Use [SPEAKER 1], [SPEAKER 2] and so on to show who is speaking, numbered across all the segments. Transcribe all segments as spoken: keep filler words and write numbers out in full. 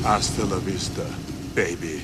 [SPEAKER 1] Hasta la vista, baby.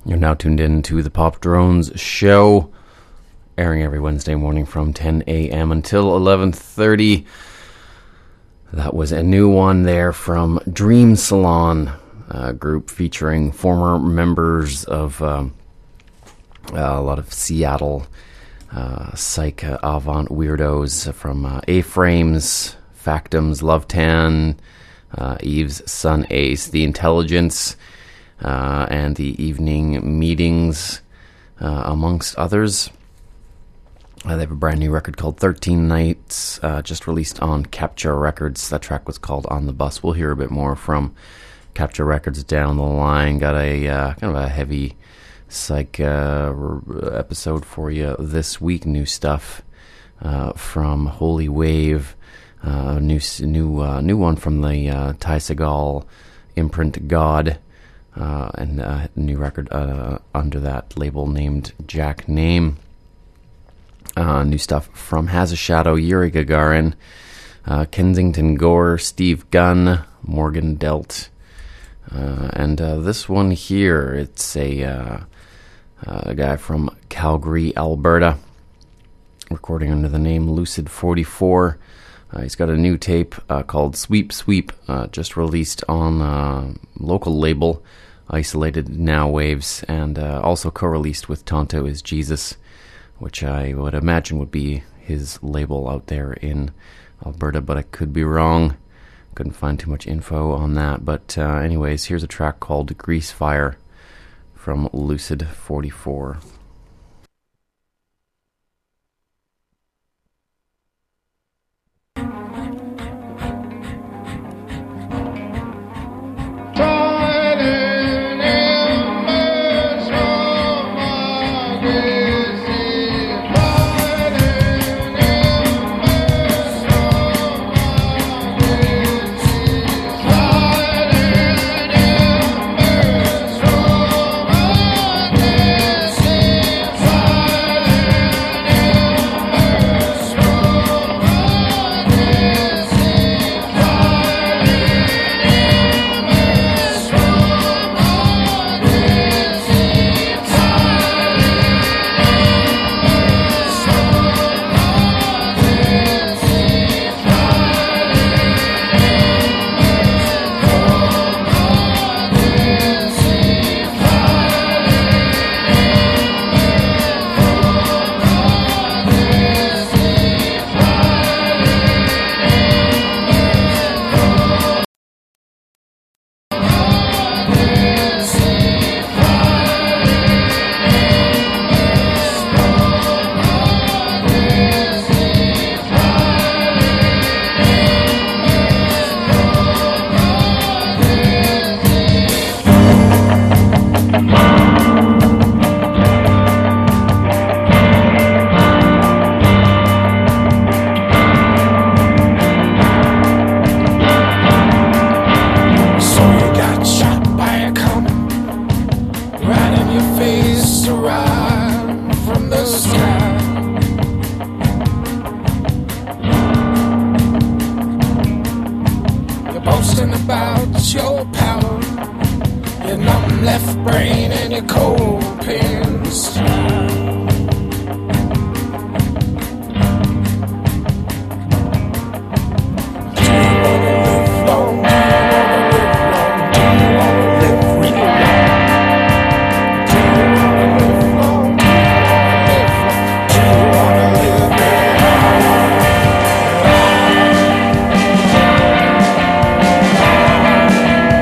[SPEAKER 2] You're now tuned in to the Pop Drones Show, airing every Wednesday morning from ten a.m. until eleven thirty. That was a new one there from Dream Salon, a group featuring former members of um, a lot of Seattle uh, psych avant weirdos from uh, A-Frames, Factums, Lovetan, uh, Eve's Son Ace, The Intelligence, Uh, and the Evening Meetings, uh, amongst others. Uh, they have a brand new record called thirteen Nights, uh, just released on Capture Records. That track was called On the Bus. We'll hear a bit more from Capture Records down the line. Got a uh, kind of a heavy psych uh, r- episode for you this week. New stuff uh, from Holy Wave. Uh, new new uh, new one from the uh, Ty Segall imprint God. Uh, and a uh, new record uh, under that label named Jack Name. Uh, new stuff from Has a Shadow, Yuri Gagarin, uh, Kensington Gore, Steve Gunn, Morgan Delt. Uh, and uh, this one here, it's a, uh, uh, a guy from Calgary, Alberta, recording under the name Lucid forty-four. Uh, he's got a new tape uh, called Sweep Sweep, uh, just released on a local label, Isolated Now Waves, and uh, also co-released with Tonto is Jesus, which I would imagine would be his label out there in Alberta, but I could be wrong. Couldn't find too much info on that. But uh, anyways, here's a track called Grease Fire from Lucid forty-four.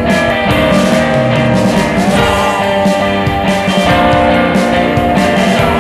[SPEAKER 3] Thank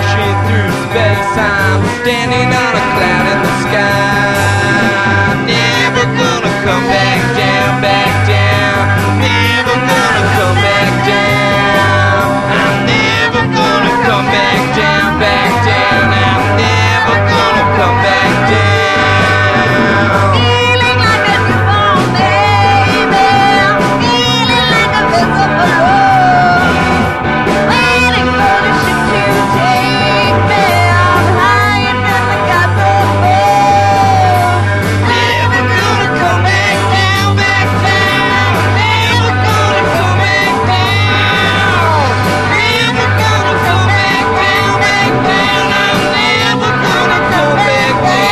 [SPEAKER 3] pushing through space. I'm standing on a cloud in the sky. Never gonna come back down, back down. Never gonna come back down. I'm never gonna come back down, back down. I'm never gonna come back down.
[SPEAKER 4] Feeling like a newborn baby, feeling like a vessel below, waiting for the ship to take me on higher than the gods above.
[SPEAKER 3] Never gonna come back down, back down. Never gonna come back down. Never gonna come back down, back down. I'm never gonna come back down.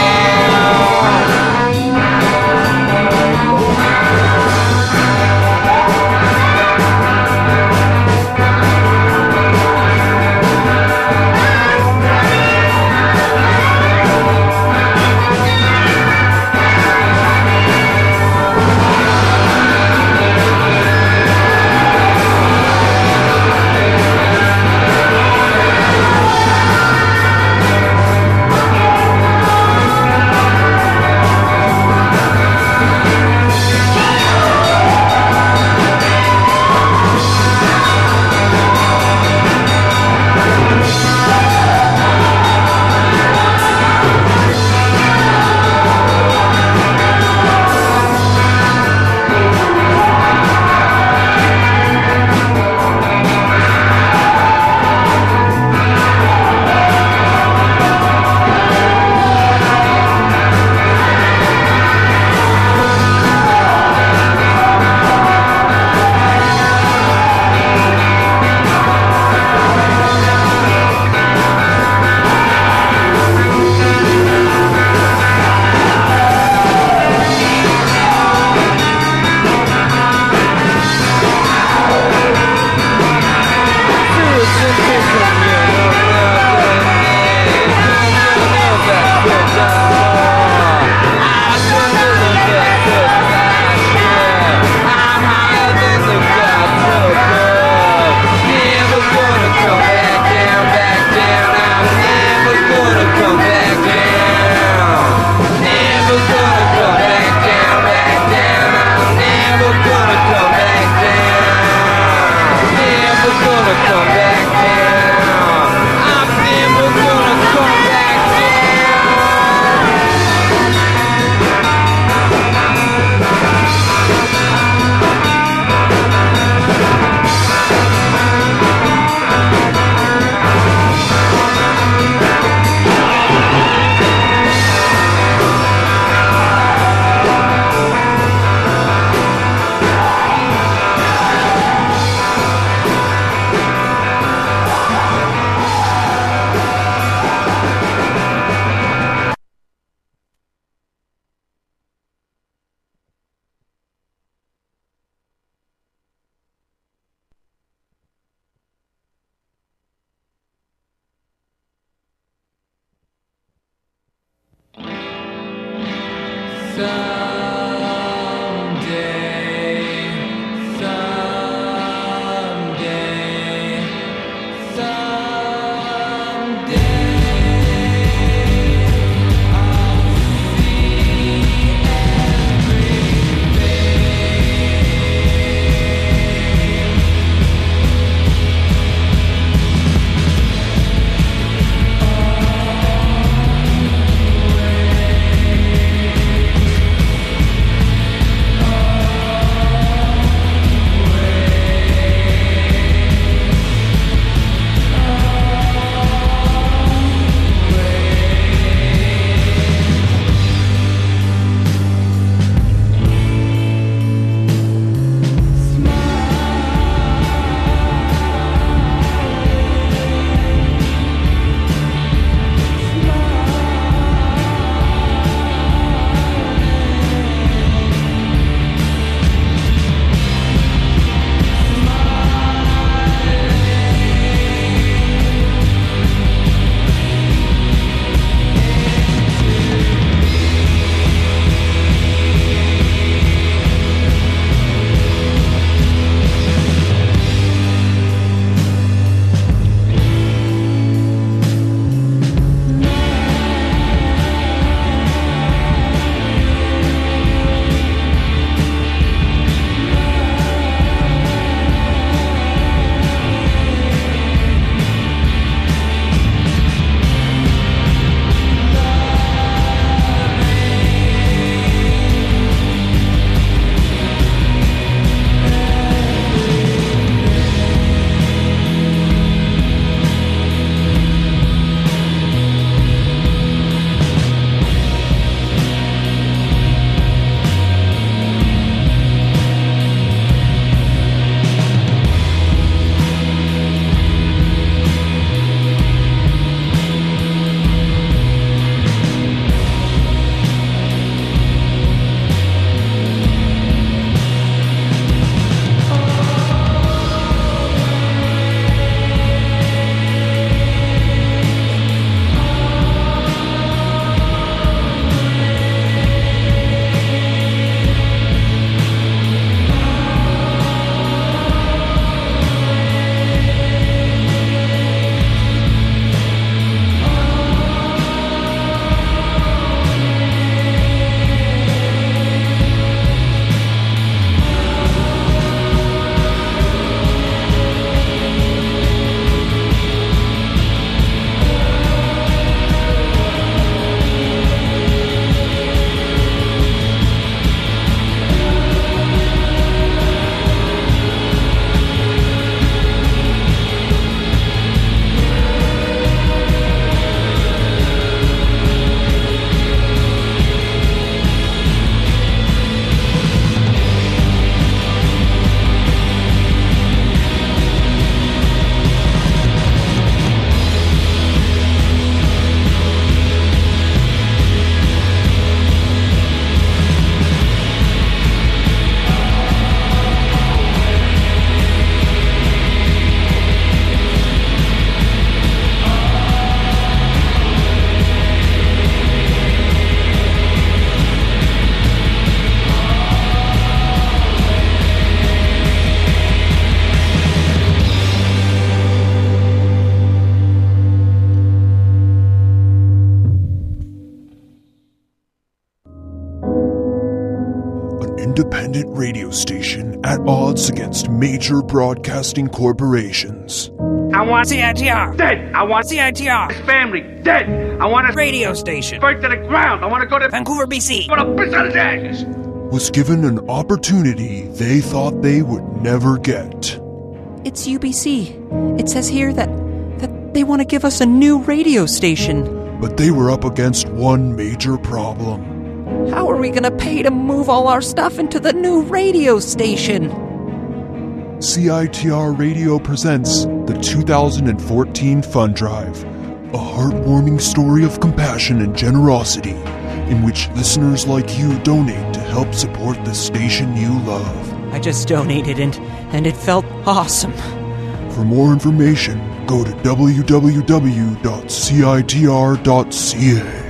[SPEAKER 3] Someday, someday, someday, I'll see everything.
[SPEAKER 5] independent radio station at odds against major broadcasting corporations.
[SPEAKER 6] I want C I T R. Dead. I want C I T R. His family. Dead. I want a radio station. Burnt to the ground. I want to go to Vancouver, B C. I want to piss on his ashes.
[SPEAKER 5] Was given an opportunity they thought they would never get.
[SPEAKER 7] It's U B C. It says here that, that they want to give us a new radio station.
[SPEAKER 5] But they were up against one major problem.
[SPEAKER 7] How are we going to pay to move all our stuff into the new radio station?
[SPEAKER 5] C I T R Radio presents the two thousand fourteen Fund Drive, a heartwarming story of compassion and generosity in which listeners like you donate to help support the station you love.
[SPEAKER 7] I just donated and, and it felt awesome.
[SPEAKER 5] For more information, go to w w w dot c i t r dot c a.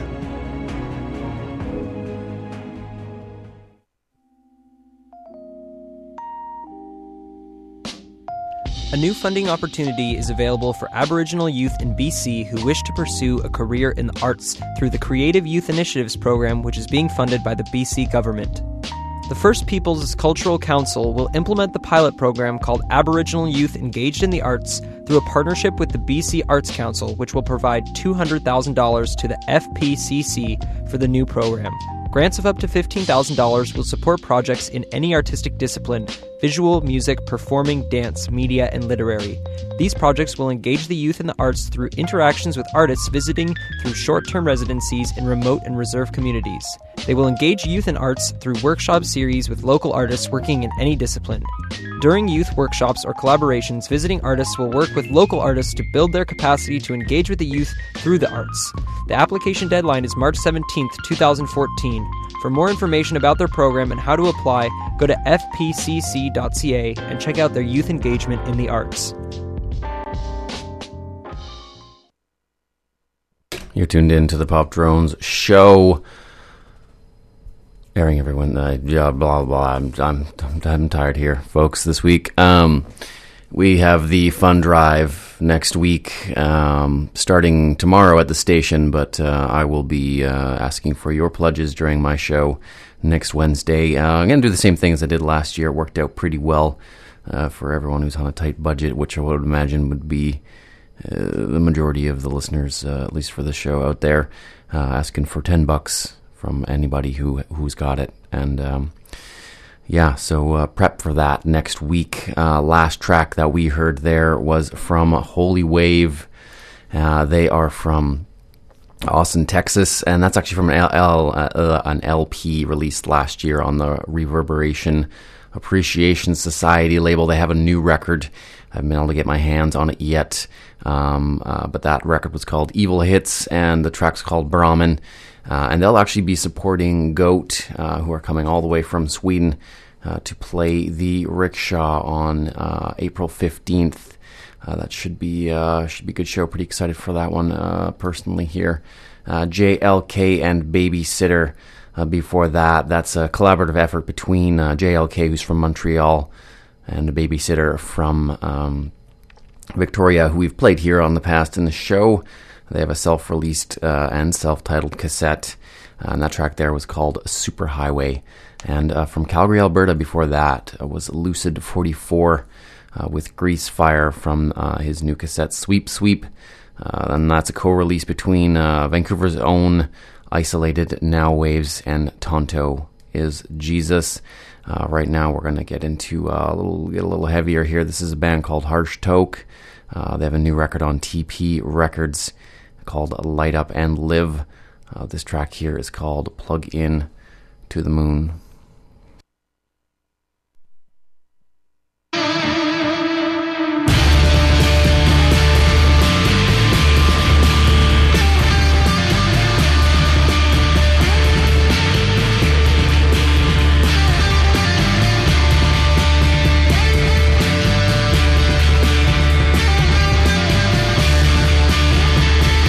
[SPEAKER 8] A new funding opportunity is available for Aboriginal youth in B C who wish to pursue a career in the arts through the Creative Youth Initiatives program, which is being funded by the B C government. The First Peoples Cultural Council will implement the pilot program called Aboriginal Youth Engaged in the Arts through a partnership with the B C Arts Council, which will provide two hundred thousand dollars to the F P C C for the new program. Grants of up to fifteen thousand dollars will support projects in any artistic discipline: visual, music, performing, dance, media, and literary. These projects will engage the youth in the arts through interactions with artists visiting through short-term residencies in remote and reserve communities. They will engage youth in arts through workshop series with local artists working in any discipline. During youth workshops or collaborations, visiting artists will work with local artists to build their capacity to engage with the youth through the arts. The application deadline is March seventeenth, twenty fourteen. For more information about their program and how to apply, go to f p c c dot c a and check out their youth engagement in the arts.
[SPEAKER 2] You're tuned in to the Pop Drones show, airing everyone. Uh, yeah, blah blah. I'm, I'm I'm tired here, folks. This week, um, we have the Fund Drive next week, um, starting tomorrow at the station. But uh, I will be uh, asking for your pledges during my show next Wednesday. Uh, I'm going to do the same thing as I did last year. It worked out pretty well uh, for everyone who's on a tight budget, which I would imagine would be uh, the majority of the listeners, uh, at least for the show out there, uh, asking for ten bucks from anybody who who's got it. And um, yeah, so uh, prep for that next week. Uh, last track that we heard there was from Holy Wave. Uh, they are from Austin, Texas, and that's actually from an, L, L, uh, an L P released last year on the Reverberation Appreciation Society label. They have a new record. I haven't been able to get my hands on it yet, um, uh, but that record was called Evil Hits, and the track's called Brahmin. Uh, and they'll actually be supporting Goat, uh, who are coming all the way from Sweden uh, to play the Rickshaw on uh, April fifteenth. Uh, that should be uh, should be a good show. Pretty excited for that one uh, personally here. Uh, J L K and Babysitter. Uh, before that, that's a collaborative effort between uh, J L K, who's from Montreal, and a Babysitter from um, Victoria, who we've played here on the past in the show. They have a self-released uh, and self-titled cassette, uh, and that track there was called Superhighway. And uh, from Calgary, Alberta, before that uh, was Lucid forty-four uh, with Grease Fire from uh, his new cassette Sweep Sweep. Uh, and that's a co-release between uh, Vancouver's own Isolated, Now Waves, and Tonto is Jesus. Uh, right now, we're going to get into uh, a little, get a little heavier here. This is a band called Harsh Toke. Uh, they have a new record on T P Records called Light Up and Live. Uh, this track here is called Plug In to the Moon.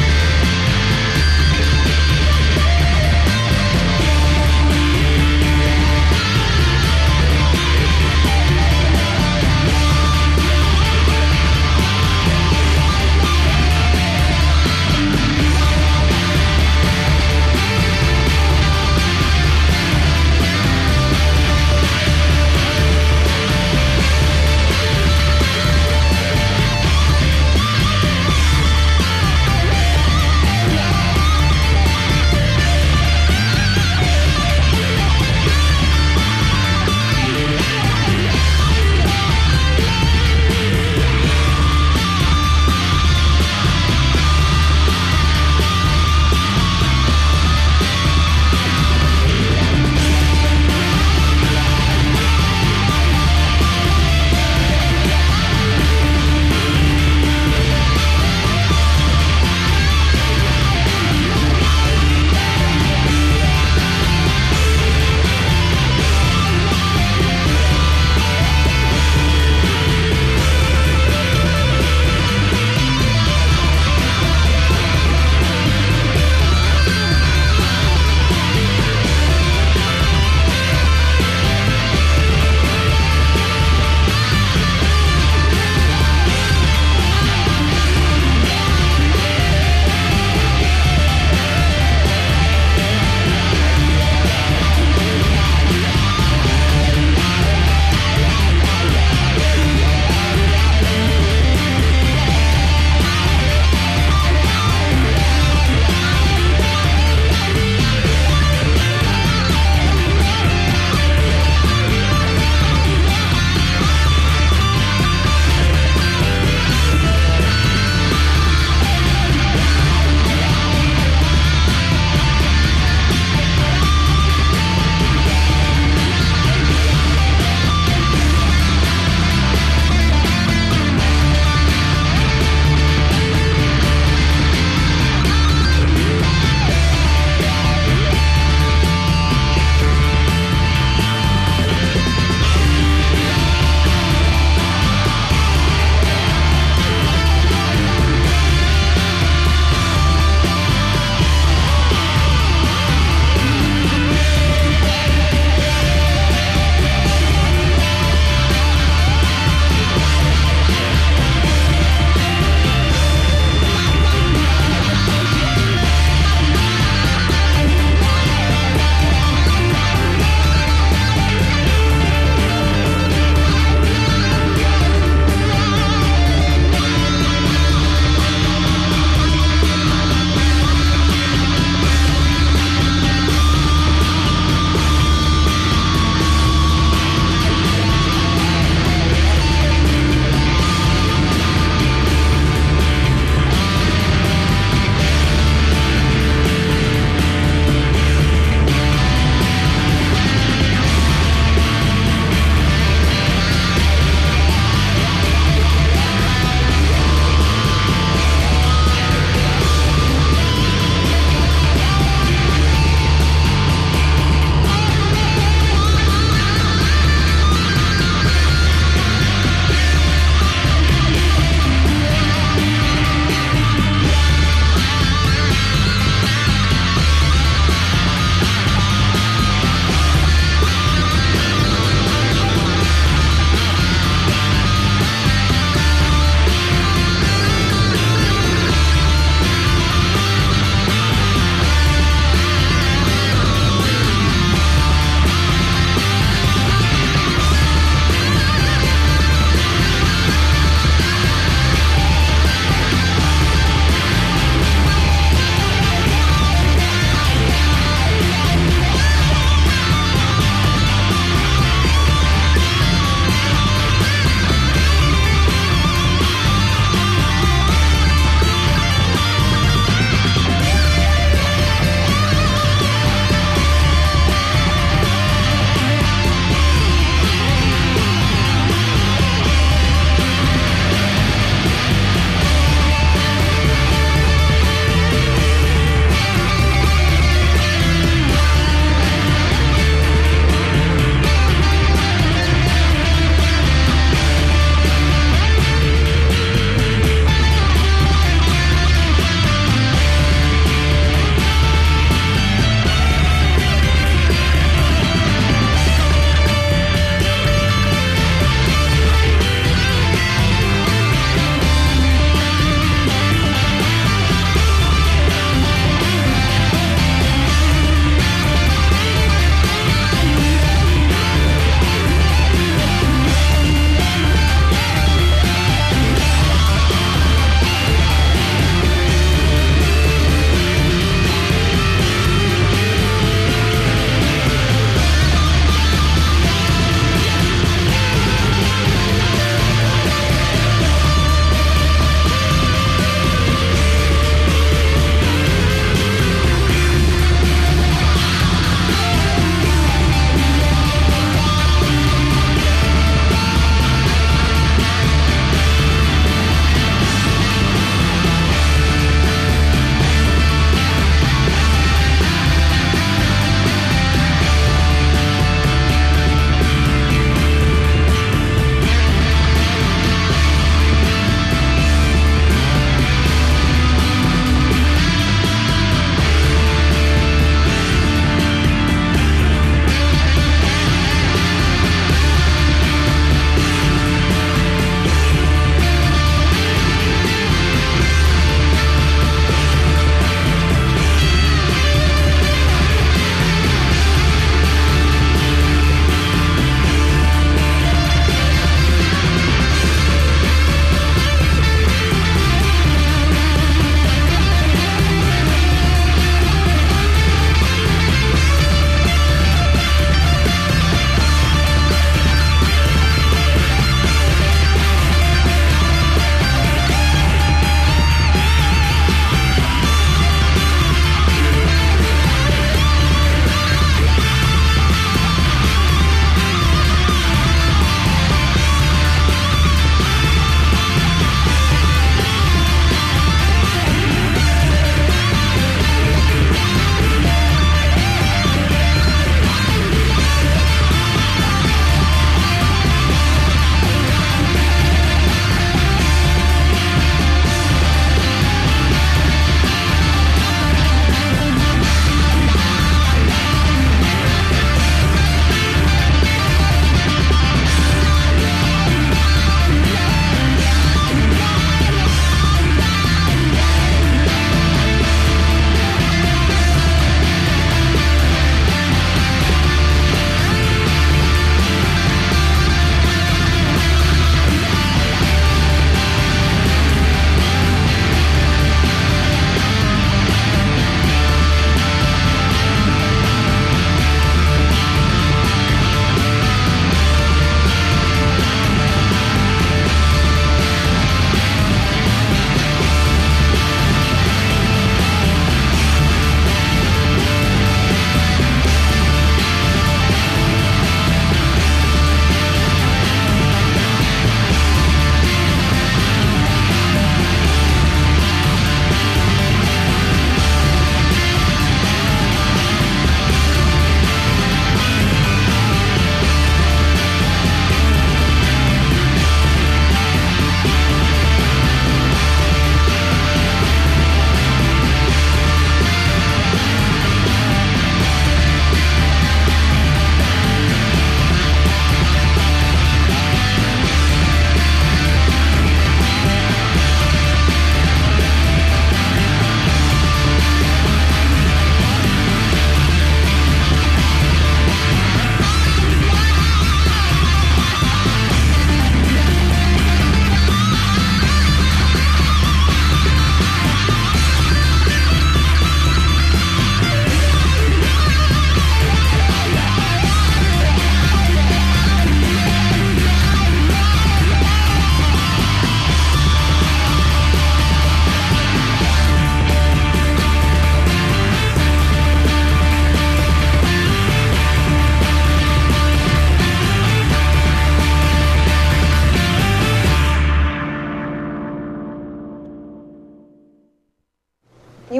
[SPEAKER 9] Thank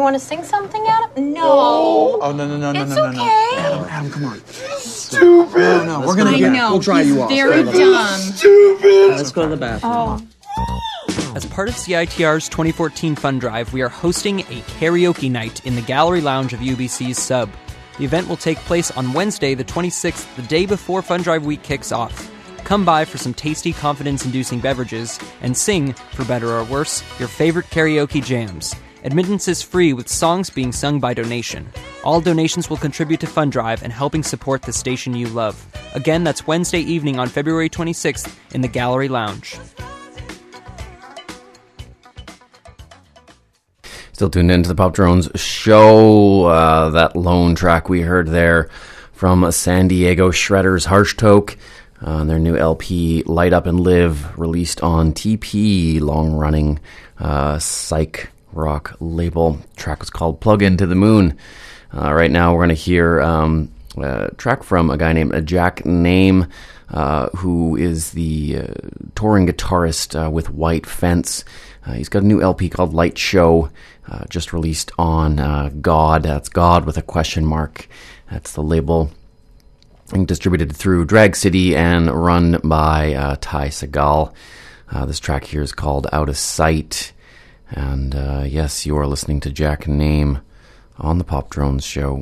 [SPEAKER 9] want to sing something, Adam? No.
[SPEAKER 10] Oh, no, no, no, no,
[SPEAKER 9] It's
[SPEAKER 10] no, no, no.
[SPEAKER 9] okay.
[SPEAKER 10] Adam, Adam, come on. Stupid. No, no, we're gonna
[SPEAKER 9] I
[SPEAKER 10] get.
[SPEAKER 9] know.
[SPEAKER 10] We'll try
[SPEAKER 9] He's
[SPEAKER 10] you off.
[SPEAKER 9] very
[SPEAKER 10] Stupid.
[SPEAKER 9] dumb.
[SPEAKER 10] Stupid.
[SPEAKER 8] Let's go to the bathroom.
[SPEAKER 9] Oh.
[SPEAKER 8] As part of C I T R's twenty fourteen Fund Drive, we are hosting a karaoke night in the Gallery Lounge of U B C's Sub. The event will take place on Wednesday, the twenty-sixth, the day before Fund Drive Week kicks off. Come by for some tasty, confidence-inducing beverages and sing, for better or worse, your favorite karaoke jams. Admittance is free, with songs being sung by donation. All donations will contribute to Fund Drive and helping support the station you love. Again, that's Wednesday evening on February twenty-sixth in the Gallery Lounge.
[SPEAKER 2] Still tuned into the Pop Drones show. Uh, that lone track we heard there from San Diego Shredders, Harsh Toke, uh, their new L P, Light Up and Live, released on T P, long-running uh, psych rock label. The track was called Plug Into the Moon. Uh, right now we're going to hear um, a track from a guy named Jack Name, uh, who is the uh, touring guitarist uh, with White Fence. Uh, he's got a new L P called Light Show, uh, just released on uh, God. That's God with a question mark. That's the label. And distributed through Drag City and run by uh, Ty Segal. Uh, this track here is called Out of Sight. And uh, yes, you are listening to Jack Name on the Pop Drones show.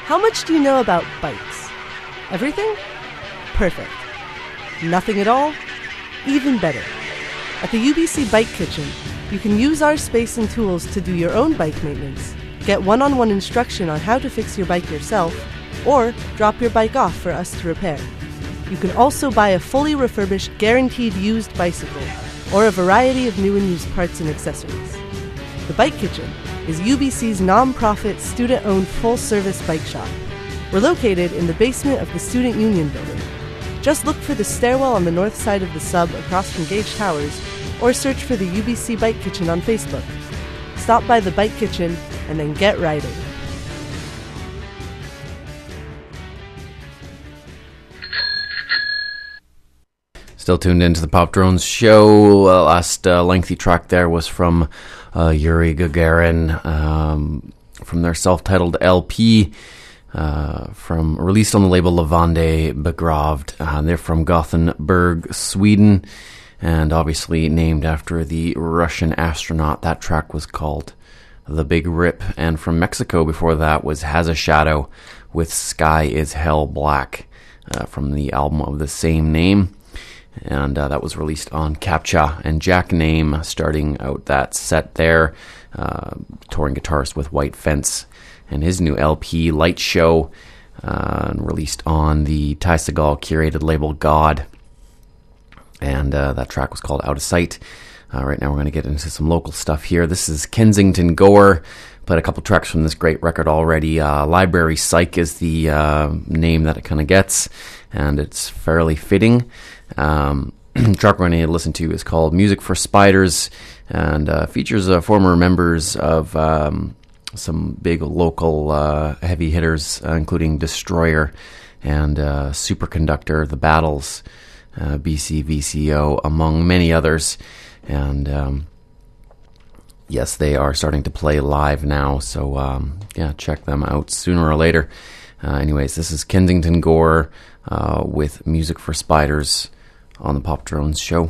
[SPEAKER 11] How much do you know about bikes? Everything? Perfect. Nothing at all? Even better. At the U B C Bike Kitchen, you can use our space and tools to do your own bike maintenance, get one-on-one instruction on how to fix your bike yourself, or drop your bike off for us to repair. You can also buy a fully refurbished, guaranteed used bicycle, or a variety of new and used parts and accessories. The Bike Kitchen is U B C's non-profit, student-owned, full-service bike shop. We're located in the basement of the Student Union Building. Just look for the stairwell on the north side of the sub across from Gage Towers, or search for the U B C Bike Kitchen on Facebook. Stop by the Bike Kitchen and then get riding.
[SPEAKER 2] Still tuned into the Pop Drones show. Uh, last uh, lengthy track there was from uh, Yuri Gagarin um, from their self-titled L P, uh, from released on the label Lavande Begravd. Uh, they're from Gothenburg, Sweden, and obviously named after the Russian astronaut. That track was called The Big Rip. And from Mexico before that was Has a Shadow with Sky is Hell Black, uh, from the album of the same name. And uh, that was released on Captcha. And Jack Name starting out that set there, uh, touring guitarist with White Fence, and his new L P, Light Show, uh, released on the Ty Segall curated label God. And uh, that track was called Out of Sight. Uh, right now we're going to get into some local stuff here. This is Kensington Gore. Played a couple tracks from this great record already. Uh, Library Psych is the uh, name that it kind of gets, and it's fairly fitting. Um, the track we're going to listen to is called Music for Spiders, and uh, features uh, former members of um, some big local uh, heavy hitters, uh, including Destroyer and uh, Superconductor, The Battles, uh, B C V C O, among many others. And um, yes, they are starting to play live now, so um, yeah, check them out sooner or later. Uh, anyways, this is Kensington Gore uh, with Music for Spiders on the Pop Drones show.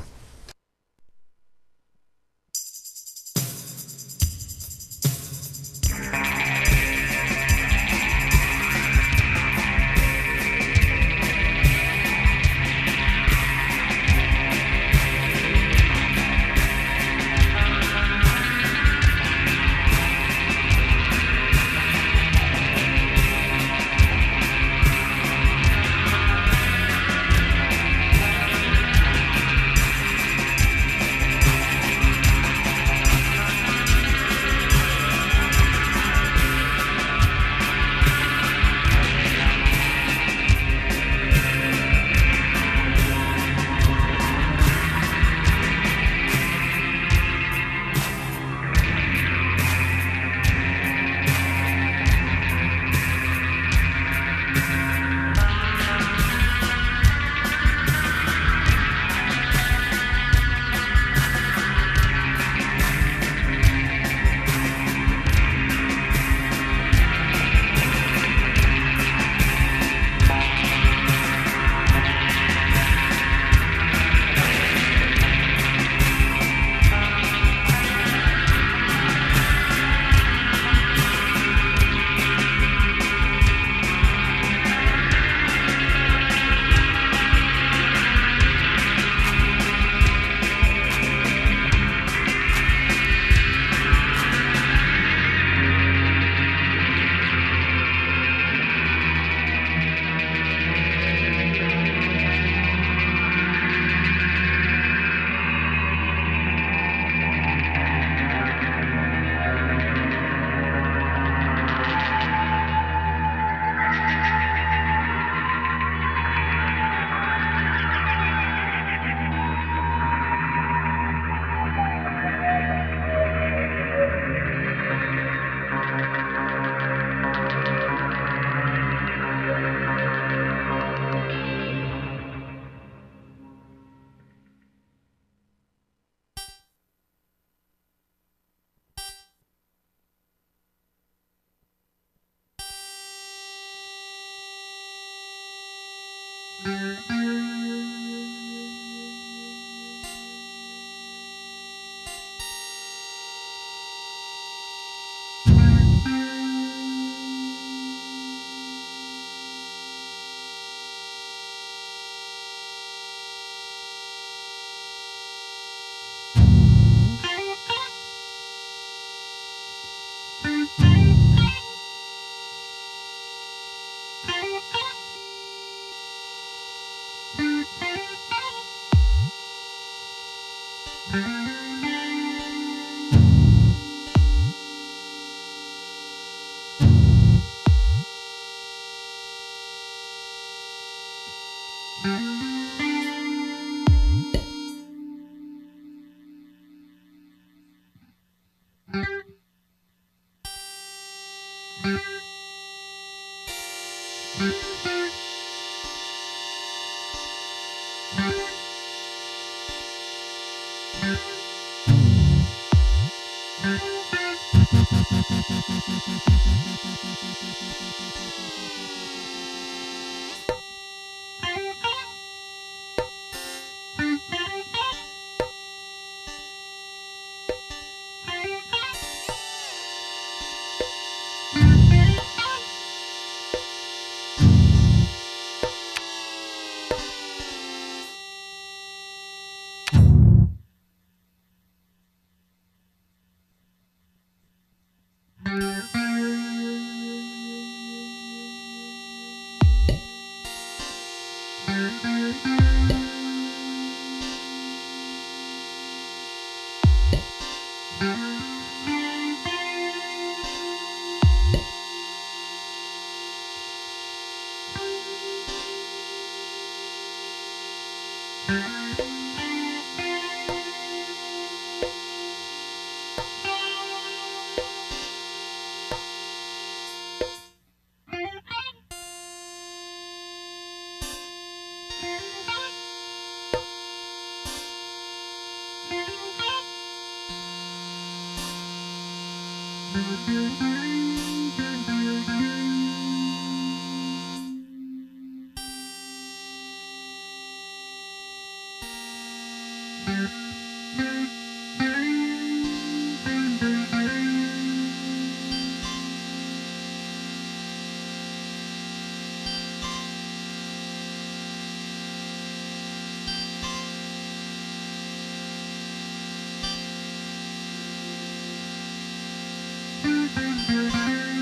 [SPEAKER 12] Thank you.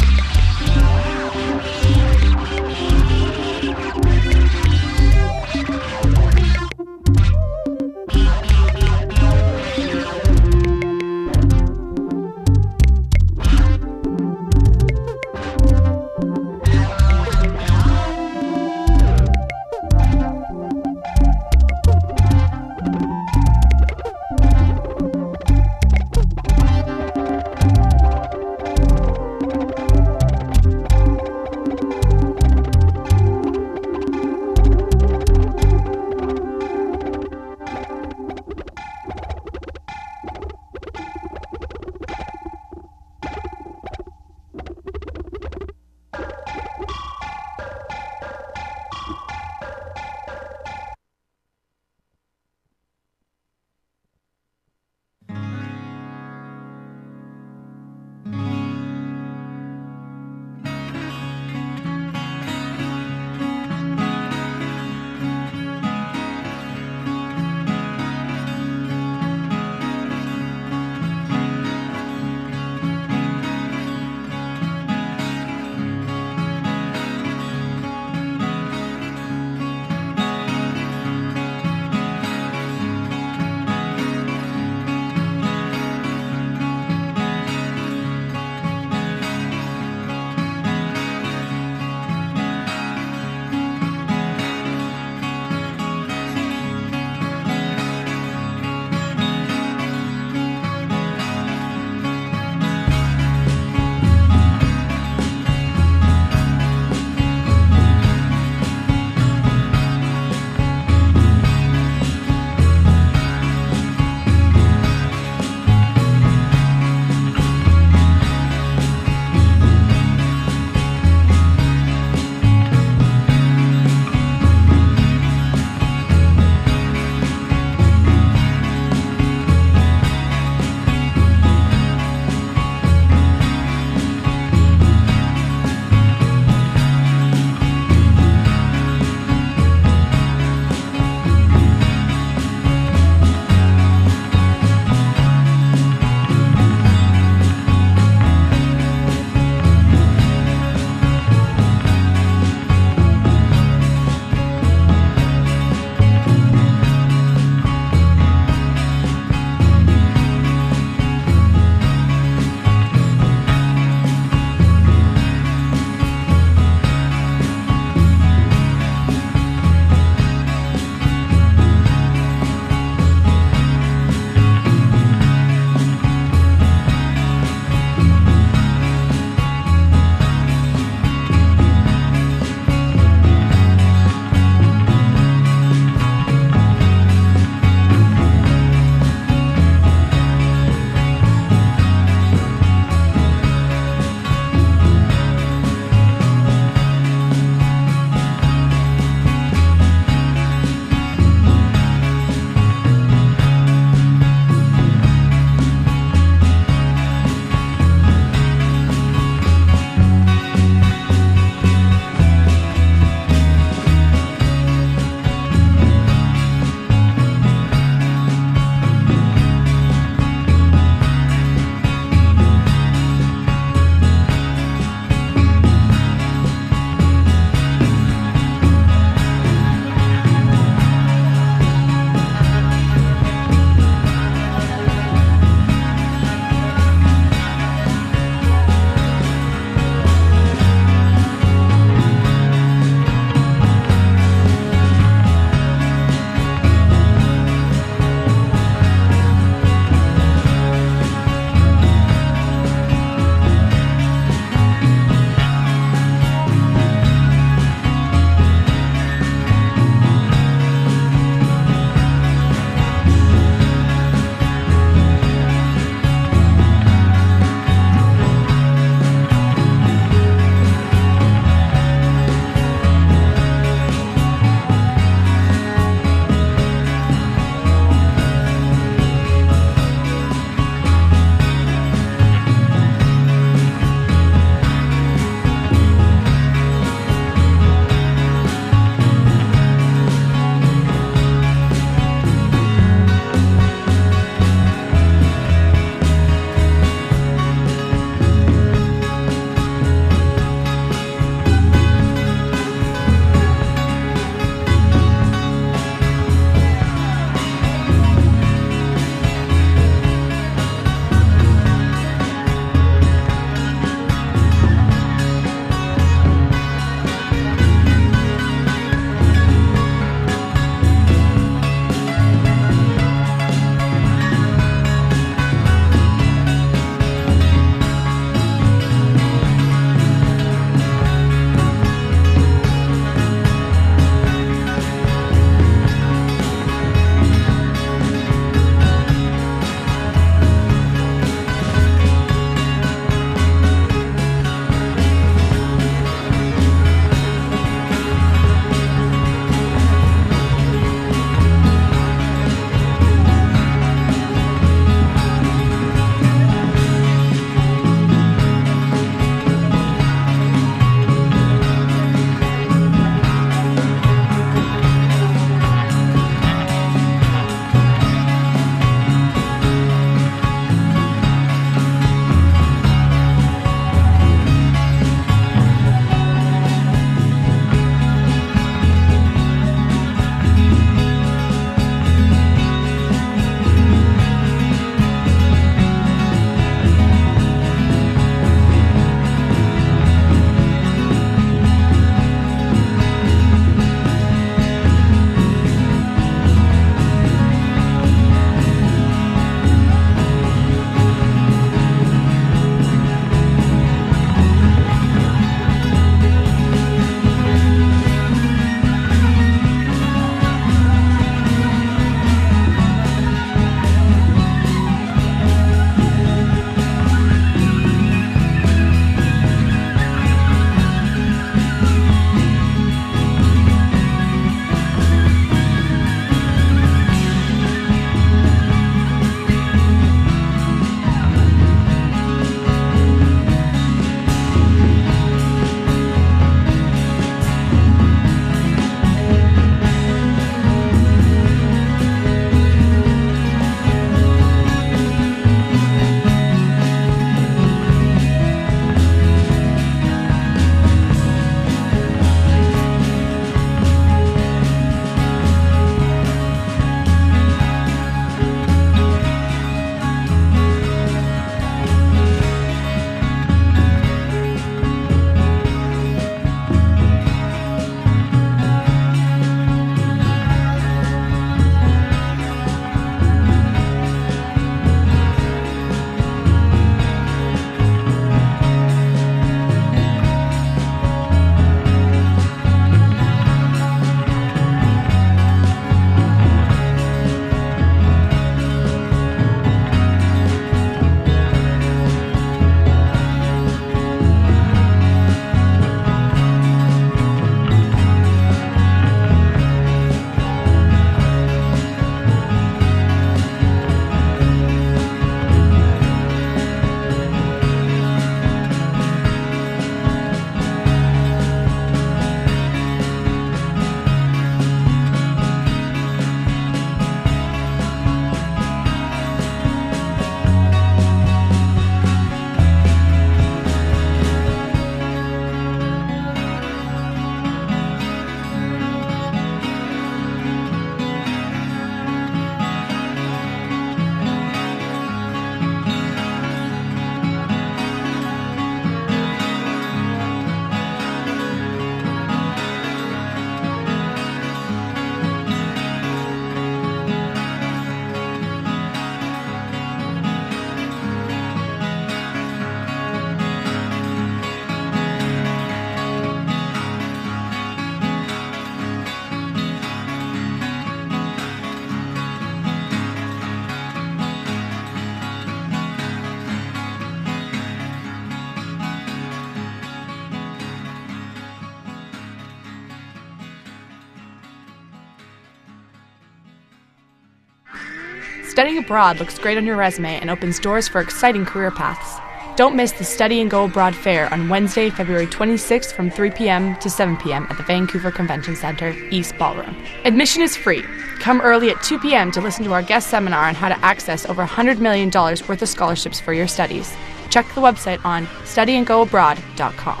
[SPEAKER 12] Studying abroad looks great on your resume and opens doors for exciting career paths. Don't miss the Study and Go Abroad Fair on Wednesday, February twenty-sixth from three p.m. to seven p.m. at the Vancouver Convention Centre, East Ballroom. Admission is free. Come early at two p.m. to listen to our guest seminar on how to access over one hundred million dollars worth of scholarships for your studies. Check the website on study and go abroad dot com.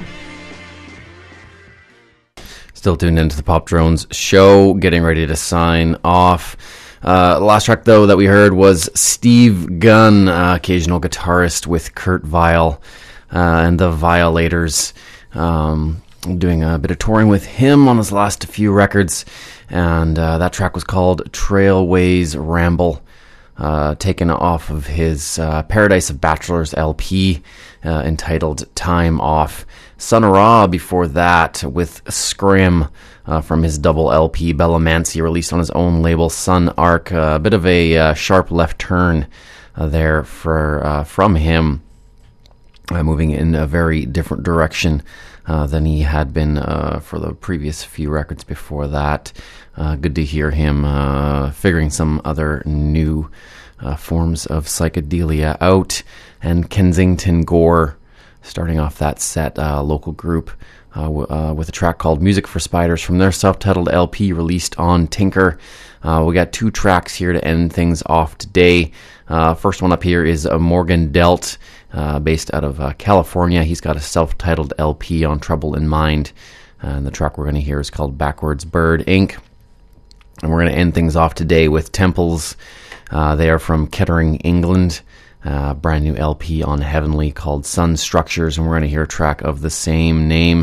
[SPEAKER 2] Still tuned into the Pop Drones show, getting ready to sign off. Uh, last track, though, that we heard was Steve Gunn, uh, occasional guitarist with Kurt Vile uh, and the Violators, um, doing a bit of touring with him on his last few records, and uh, that track was called Trailways Ramble, uh, taken off of his uh, Paradise of Bachelors L P, uh, entitled Time Off. Sun Ra before that with Scrim, Uh, from his double L P, Bellamancy, released on his own label, Sun Arc. Uh, a bit of a uh, sharp left turn uh, there for uh, from him, uh, moving in a very different direction uh, than he had been uh, for the previous few records before that. Uh, good to hear him uh, figuring some other new uh, forms of psychedelia out. And Kensington Gore, starting off that set, uh, local group, Uh, w- uh, with a track called Music for Spiders from their self-titled L P released on Tinker. Uh, we got two tracks here to end things off today. Uh, first one up here is uh, Morgan Delt, uh, based out of uh, California. He's got a self-titled L P on Trouble in Mind, uh, and the track we're going to hear is called Backwards Bird Incorporated. And we're going to end things off today with Temples. Uh, they are from Kettering, England. Uh, brand new L P on Heavenly called Sun Structures, and we're going to hear a track of the same name.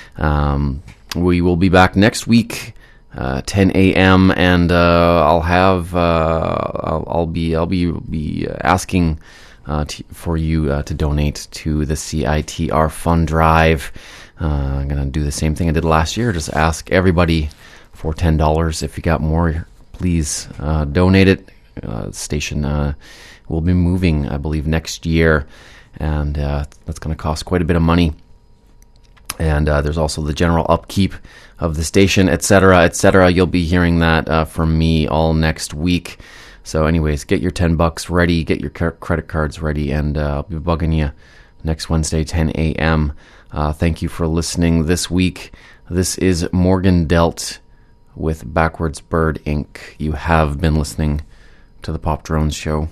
[SPEAKER 2] Um, we will be back next week, uh, ten a.m., and uh, I'll have uh, I'll, I'll be I'll be be asking uh, t- for you uh, to donate to the C I T R Fund Drive. Uh, I'm going to do the same thing I did last year. Just ask everybody for ten dollars. If you got more, please uh, donate it. Uh, station. Uh, We'll be moving, I believe, next year, and uh, that's going to cost quite a bit of money. And uh, there's also the general upkeep of the station, et cetera, et cetera. You'll be hearing that uh, from me all next week. So anyways, get your ten bucks ready, get your c- credit cards ready, and uh, I'll be bugging you next Wednesday, ten a.m. Uh, thank you for listening this week. This is Morgan Delt with Backwards Bird Incorporated. You have been listening to the Pop Drones Show.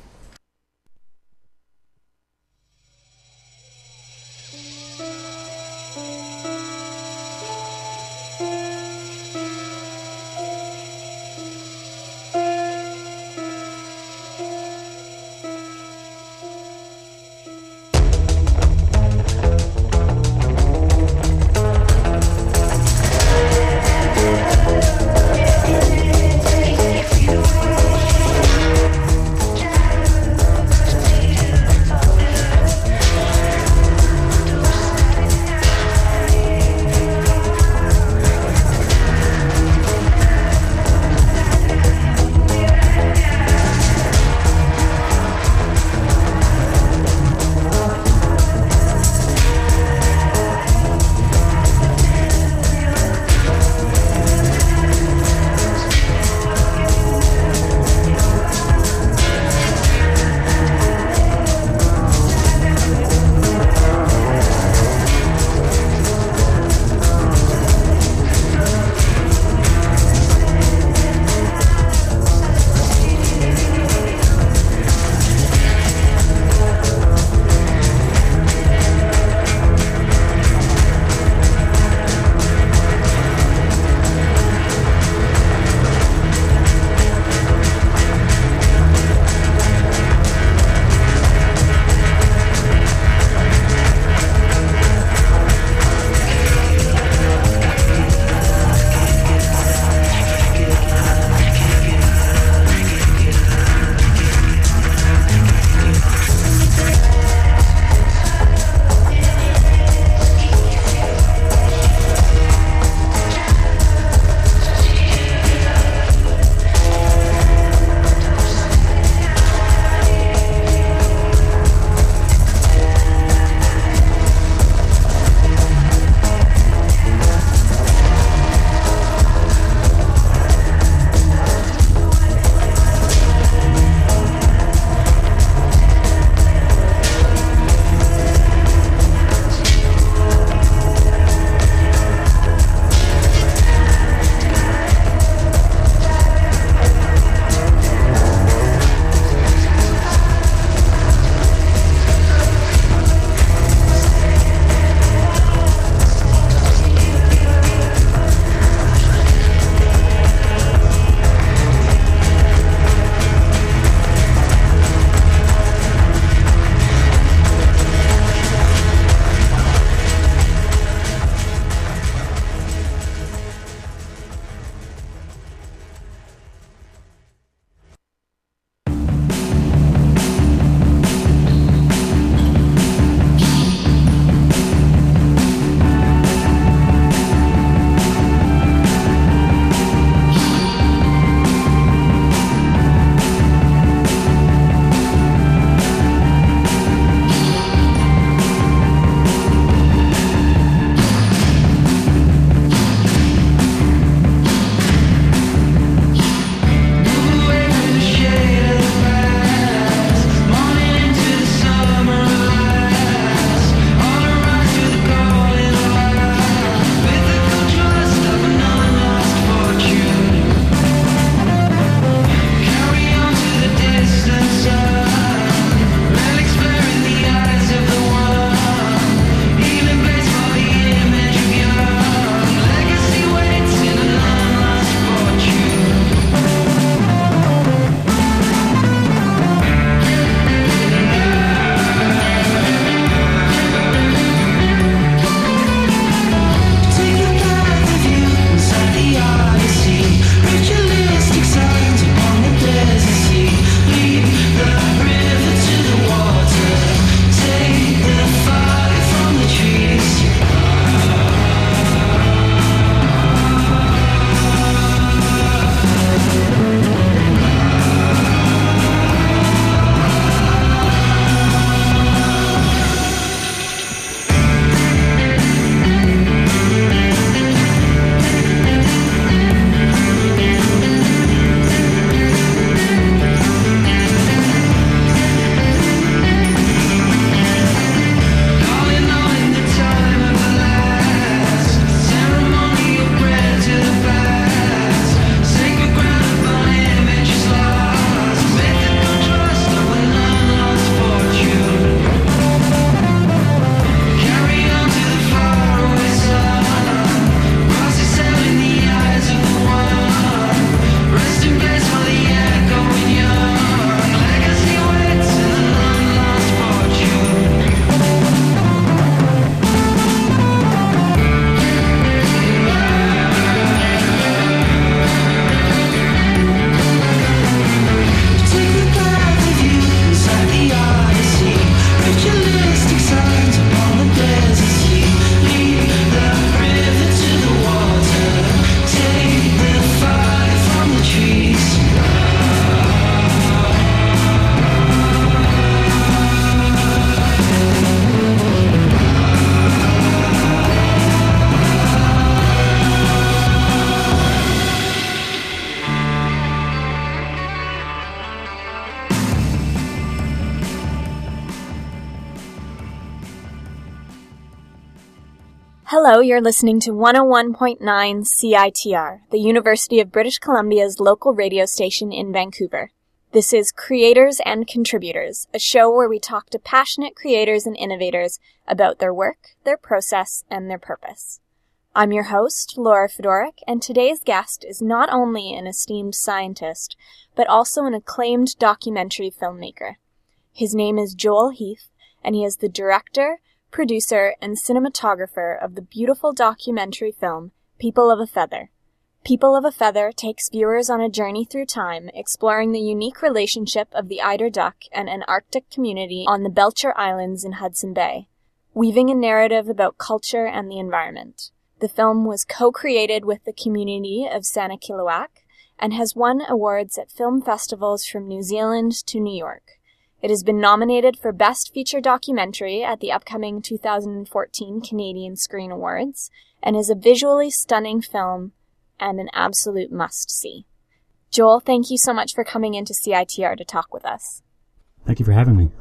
[SPEAKER 13] Hello, you're listening to one oh one point nine C I T R, the University of British Columbia's local radio station in Vancouver. This is Creators and Contributors, a show where we talk to passionate creators and innovators about their work, their process, and their purpose. I'm your host, Laura Fedoruk, and today's guest is not only an esteemed scientist, but also an acclaimed documentary filmmaker. His name is Joel Heath, and he is the director, producer, and cinematographer of the beautiful documentary film People of a Feather. People of a Feather takes viewers on a journey through time, exploring the unique relationship of the eider duck and an Arctic community on the Belcher Islands in Hudson Bay, weaving a narrative about culture and the environment. The film was co-created with the community of Sanikiluaq and has won awards at film festivals from New Zealand to New York. It has been nominated for Best Feature Documentary at the upcoming two thousand fourteen Canadian Screen Awards and is a visually stunning film and an absolute must-see. Joel, thank you so much for coming into C I T R to talk with us.
[SPEAKER 14] Thank you for having me.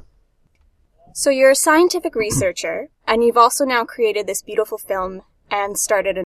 [SPEAKER 13] So you're a scientific researcher, and you've also now created this beautiful film and started a